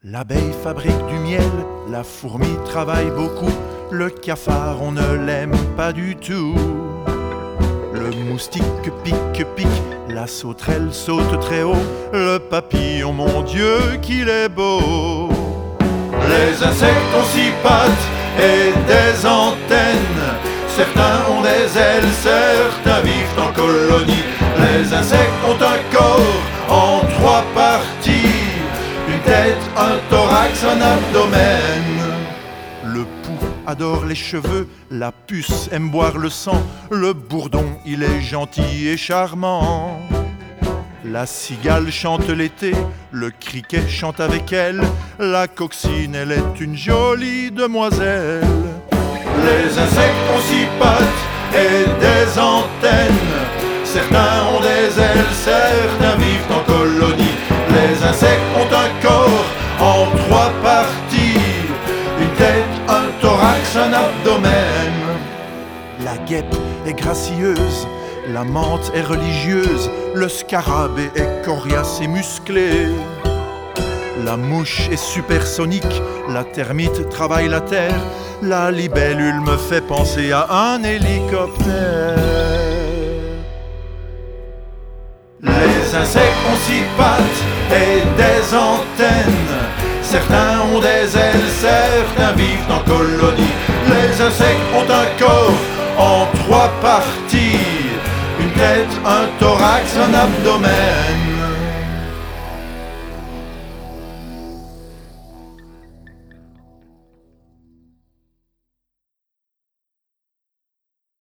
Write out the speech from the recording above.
L'abeille fabrique du miel, la fourmi travaille beaucoup, le cafard on ne l'aime pas du tout. Le moustique pique, la sauterelle saute très haut, le papillon, mon Dieu qu'il est beau. Les insectes ont 6 pattes et des antennes, certains ont des ailes, certains vivent en colonie. Les insectes ont un corps en 3 parties, une tête, un thorax, un abdomen. Le pou adore les cheveux, la puce aime boire le sang, le bourdon il est gentil et charmant. La cigale chante l'été, le criquet chante avec elle, la coccine elle est une jolie demoiselle. Les insectes ont 6 pattes et des antennes, certains ont des ailes, certains vivent en colonie. Les insectes ont un corps en 3 parties, une tête, un thorax, un abdomen. La guêpe est gracieuse, la menthe est religieuse, le scarabée est coriace et musclé. La mouche est supersonique, la termite travaille la terre, la libellule me fait penser à un hélicoptère. Les insectes ont 6 pattes et des antennes, certains ont des ailes, certains vivent en colonie. Les insectes ont un corps en 3 parties, une tête, un thorax, un abdomen.